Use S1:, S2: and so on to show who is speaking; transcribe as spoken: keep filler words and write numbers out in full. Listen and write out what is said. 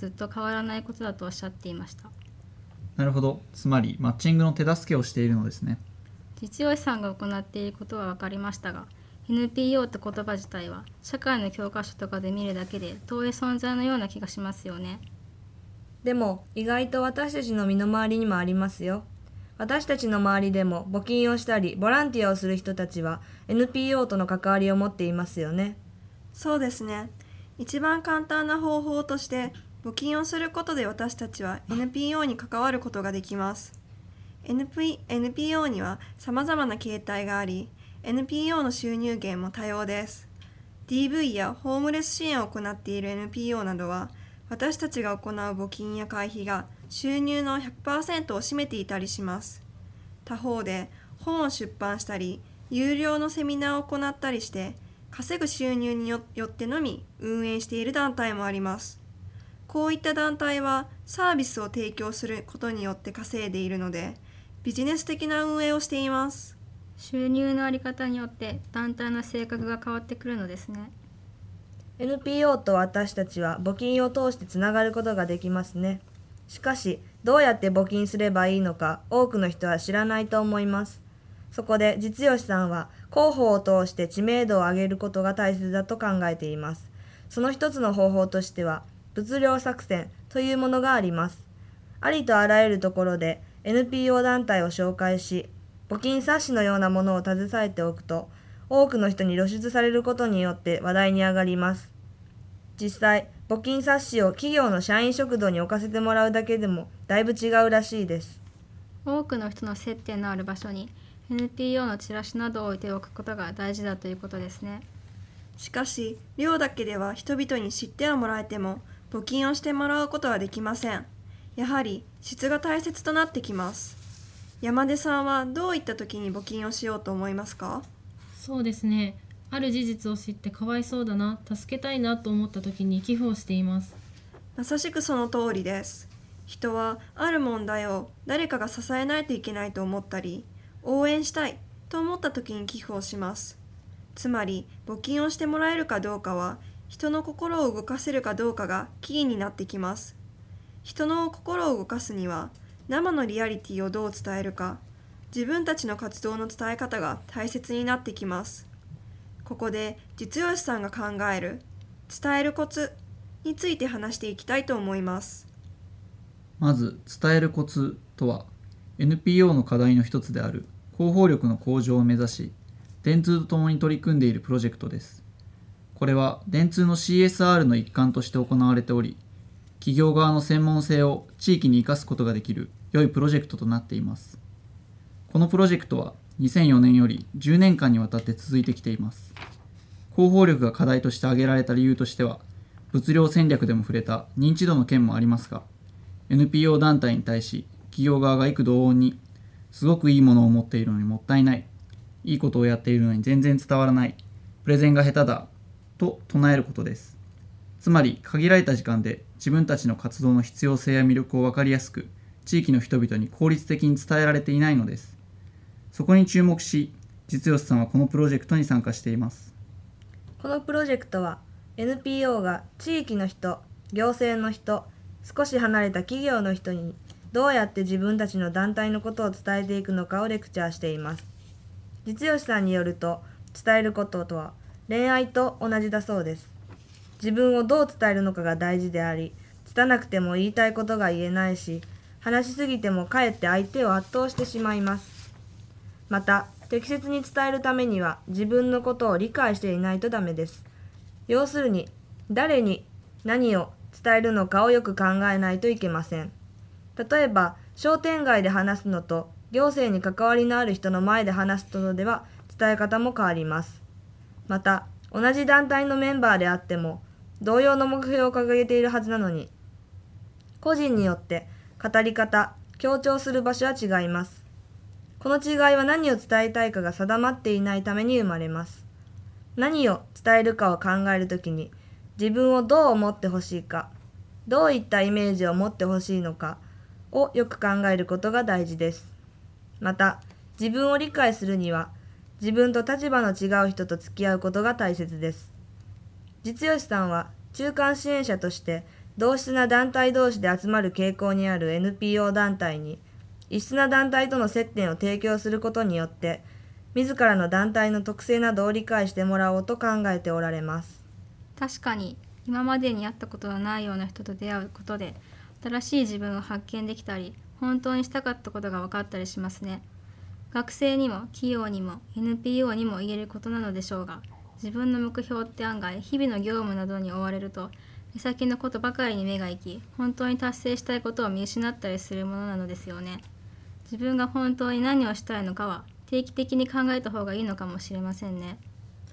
S1: ずっと変わらないことだとおっしゃっていました。
S2: なるほど。つまりマッチングの手助けをしているのですね。
S1: 実用士さんが行っていることは分かりましたが、 エヌピーオー って言葉自体は社会の教科書とかで見るだけで遠い存在のような気がしますよね。
S3: でも意外と私たちの身の回りにもありますよ。私たちの周りでも募金をしたりボランティアをする人たちは エヌピーオー との関わりを持っていますよね。
S4: そうですね。一番簡単な方法として募金をすることで私たちは エヌピーオー に関わることができます。 エヌピーオー には様々な形態があり、 エヌピーオー の収入源も多様です。 ディーブイ やホームレス支援を行っている エヌピーオー などは私たちが行う募金や会費が収入の ひゃくパーセント を占めていたりします。他方で本を出版したり有料のセミナーを行ったりして稼ぐ収入によってのみ運営している団体もあります。こういった団体はサービスを提供することによって稼いでいるのでビジネス的な運営をしています。
S1: 収入のあり方によって団体の性格が変わってくるのですね。
S3: エヌピーオー と私たちは募金を通してつながることができますね。しかし、どうやって募金すればいいのか多くの人は知らないと思います。そこで実吉さんは広報を通して知名度を上げることが大切だと考えています。その一つの方法としては、物量作戦というものがあります。ありとあらゆるところで エヌピーオー 団体を紹介し、募金冊子のようなものを携えておくと、多くの人に露出されることによって話題に上がります。実際、募金冊子を企業の社員食堂に置かせてもらうだけでもだいぶ違うらしいです。
S1: 多くの人の接点のある場所に エヌピーオー のチラシなどを置いておくことが大事だということですね。
S4: しかし、量だけでは人々に知ってはもらえても募金をしてもらうことはできません。やはり質が大切となってきます。山出さんはどういった時に募金をしようと思いますか？
S5: そうですね。ある事実を知ってかわいそうだな、助けたいなと思った時に寄付をしています。
S4: まさしくその通りです。人はある問題を誰かが支えないといけないと思ったり、応援したいと思った時に寄付をします。つまり、募金をしてもらえるかどうかは、人の心を動かせるかどうかがキーになってきます。人の心を動かすには、生のリアリティをどう伝えるか、自分たちの活動の伝え方が大切になってきます。ここで実吉さんが考える伝えるコツについて話していきたいと思います。
S2: まず伝えるコツとは エヌピーオー の課題の一つである広報力の向上を目指し電通とともに取り組んでいるプロジェクトです。これは電通の シーエスアール の一環として行われており、企業側の専門性を地域に生かすことができる良いプロジェクトとなっています。このプロジェクトはにせんよねんよりじゅうねんかんにわたって続いてきています。広報力が課題として挙げられた理由としては、物量戦略でも触れた認知度の件もありますが、エヌピーオー 団体に対し企業側が幾度音に、すごくいいものを持っているのにもったいない、いいことをやっているのに全然伝わらない、プレゼンが下手だ、と唱えることです。つまり限られた時間で自分たちの活動の必要性や魅力を分かりやすく、地域の人々に効率的に伝えられていないのです。そこに注目し、実吉さんはこのプロジェクトに参加しています。
S3: このプロジェクトは エヌピーオー が地域の人、行政の人、少し離れた企業の人にどうやって自分たちの団体のことを伝えていくのかをレクチャーしています。実吉さんによると、伝えることとは恋愛と同じだそうです。自分をどう伝えるのかが大事であり、拙くても言いたいことが言えないし、話しすぎてもかえって相手を圧倒してしまいます。また、適切に伝えるためには自分のことを理解していないとダメです。要するに、誰に何を伝えるのかをよく考えないといけません。例えば、商店街で話すのと、行政に関わりのある人の前で話すのでは伝え方も変わります。また、同じ団体のメンバーであっても、同様の目標を掲げているはずなのに、個人によって語り方、強調する場所は違います。この違いは何を伝えたいかが定まっていないために生まれます。何を伝えるかを考えるときに、自分をどう思ってほしいか、どういったイメージを持ってほしいのかをよく考えることが大事です。また、自分を理解するには、自分と立場の違う人と付き合うことが大切です。実吉さんは中間支援者として同質な団体同士で集まる傾向にある エヌピーオー 団体に異質な団体との接点を提供することによって自らの団体の特性などを理解してもらおうと考えておられます。
S1: 確かに今までに会ったことのないような人と出会うことで新しい自分を発見できたり、本当にしたかったことが分かったりしますね。学生にも企業にも エヌピーオー にも言えることなのでしょうが、自分の目標って案外日々の業務などに追われると目先のことばかりに目が行き、本当に達成したいことを見失ったりするものなのですよね。自分が本当に何をしたいのかは定期的に考えた方がいいのかもしれませんね。